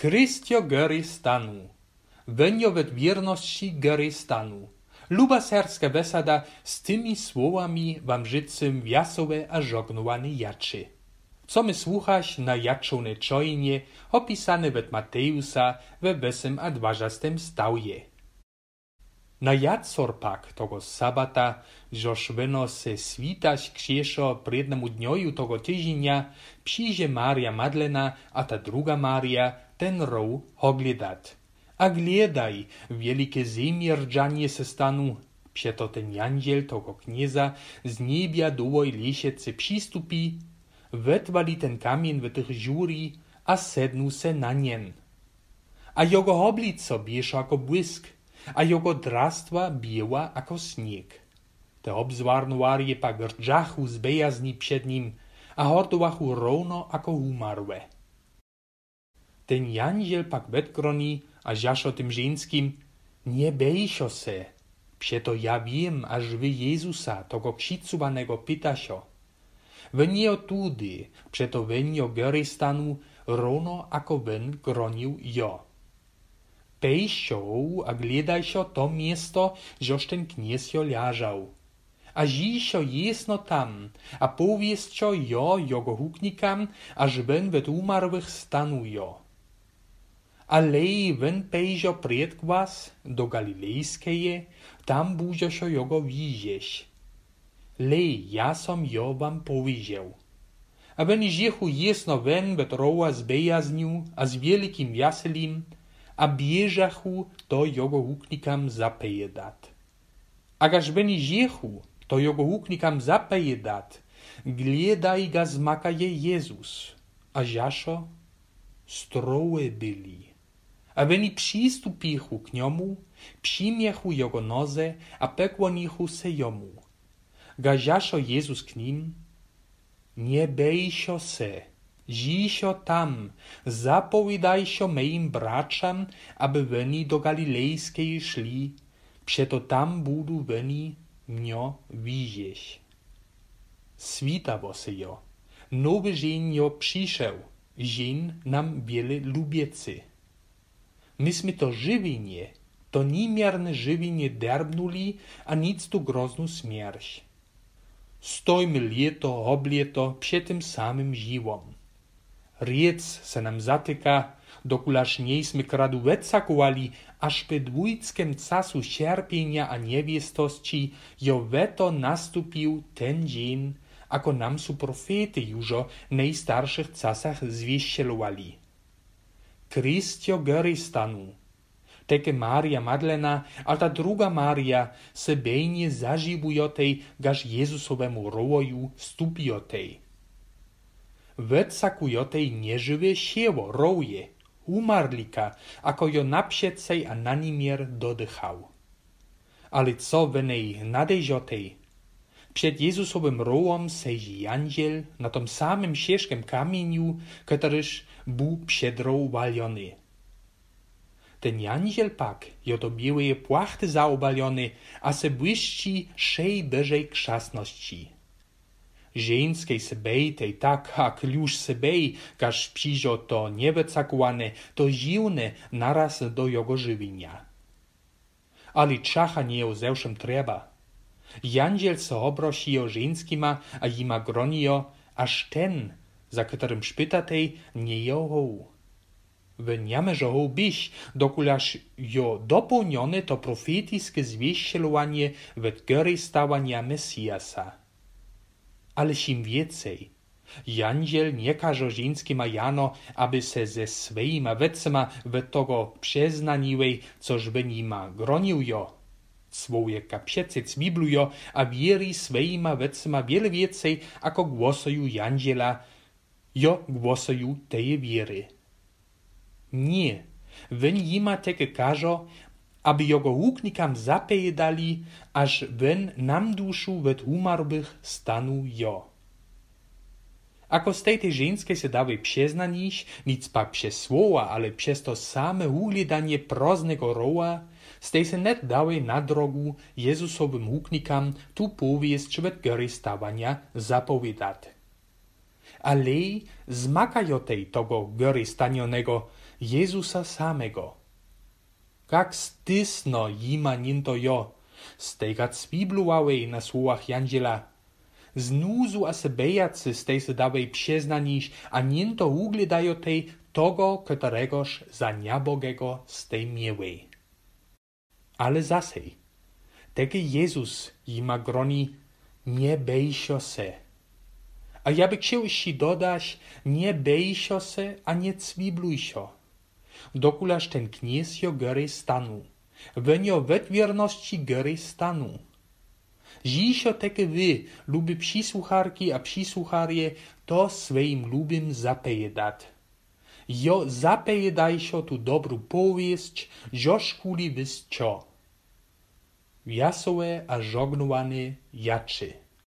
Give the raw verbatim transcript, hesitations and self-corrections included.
Kristio göry stanu. Wenio wet wierności göry stanu. Luba serska wesada z tymi słowami wam życym wiasowe a żognowane jaczy. Co my słuchać na jaczone czojnie, opisane wet Mateusa we wesem a dwarzastem stałje. Na jacor pak tego sabata, żoż weno se svitać krzeszo prednemu dnioju tego tydzienia, przyjdzie Maria Madlena, a ta druga Maria ten row ogledat. A gledaj, wielkie zemierdzanie se stanu, przeto ten jandziel tego knieza z niebia dołoj lesiece przystupi, wetwali ten kamień w tych żuri, a sednu se na nien. A jego oblico bieżo jako błysk, a jego drastva biała jako śnieg. Te obzwarnowarie pak rdżachu zbejazni przed nim, a hordowachu równo jako umarłe. Ten jandziel pak wetgroni, a żaszo tym żeńskim, nie bejszo se, przeto ja wiem, aż wy Jezusa, tego krzycowanego pytasio. Wenio tudy, przeto wenio göry stanu, równo ako wen gronił jo. Pejszo a gledajszo to miesto, żoż ten kniezio leżał. A żiszo jesno tam, a powiescio jo jogo huknikam, aż wen wet umarłych stanu jo. Ale wen pejszo przed was do Galilejskeje, tam budzioszo jogo widzieć. Lej, ja som jo wam powiedział. A wen żechu jesno wen wet rowa z bejazniu, a z wielkim jaselim, a bieżachu to jogo huknikam zapejedat. A gaż wen żechu to jogo huknikam zapejedat, gledaj ga zmakaje Jezus, a żaszo strołe byli. A weni przystupichu k niomu, przymiechu jogo noze, a pekłonichu se jomu. Gażaszo Jezus k nim, nie bejszo se, żiszo tam, zapowiadajszo moim braczam, aby weni do Galilejskiej szli, przeto tam budu weni mnio widzieć. Svitało se jo, nowy dzień jo przyszedł, dzień nam wiele lubiecy. Myśmy to żywienie, to niemierne żywienie derbnuli, a nic tu groznu śmierć. Stojmy lieto, oblieto przed tym samym živom. Riec se nam zatyka, dokulaż nieśmy kradu wecakowali, aż po dwójckiem casu cierpienia a niewiestości jo weto nastupił ten dzień, ako nam su profety jużo w najstarszych czasach zwieścielowali. Kristio göry stanu. Teke Maria Madlena, a ta druga Maria se bejnie zażywujotej, gaż Jezusowemu rowoju stupiotej. Wecakujotej nieżywe siewo roje, umarlika, ako jo napsiecej a na nimier dodychał. Ale co wenej nadejżotej? Przed Jezusowym rołom sejzi jandziel na tom samym ciężkim kamieniu, któryż był przedroł waliony. Ten jandziel pak jo do białej płachty zaobaliony, a se błyszczy szej beżej krzasności. Żeńskiej se bejtej tak, a kluż se bej, każ przyjdzo to niewecakowane, to dziwne naraz do jego żywienia. Ale czacha nie o zewszym trzeba. Jandziel se obrosi o żeńskima, a jima gronio, aż ten, za którym szpytatej, nie johoł. Weniamy, że ho byś, dokulaż jo dopełnione to profetyjskie zwieścielowanie wet göry stawania Mesjasa. Ale im więcej, jandziel nie każe żeńskima jano, aby se ze swoima wecema we tego przeznaniwej, coż by nima gronił jo. Swoje kapsiecec Bibliujo, a wieri swoima wecema wiele więcej, ako głosuju jandziela, jo głosuju teje wiery. Nie, wen jima teke każo, aby jogo huknikam zapejedali, aż wen nam duszu wet umarłych stanu jo. Ako z tej tej żeńskiej se dawej przeznanić, nic pak przez słowa, ale przez to same ugledanie proznego roła, z tej se net dawej na drogu Jezusowym huknikam tu powiest wet göry stawania zapowiadać. Ale zmakajotej tego göry stanionego Jezusa samego. Jak stysno jima ninto jo, stejka cwiblułałej na słowach Jandziela. Znuzu a se bejacy stej se dawej przyznanić, a ninto ugledajo tej togo, ktoregoż za niabogego stej miewej. Ale zasej, teke Jezus jima groni, nie bejsio se. A ja by chciał jeszcze dodać, nie bejsio se, a nie cwiblujsio. Dokulaż ten kniezio görej stanu, wenio wetwierności görej stanu. Żisio teke wy, lubi przysłucharki a przysłucharje, to swoim lubim zapejedat. Jo zapejedajsio tu dobru powieść, żo szkuli wys čo. Wiasołe a żognowane jaczy.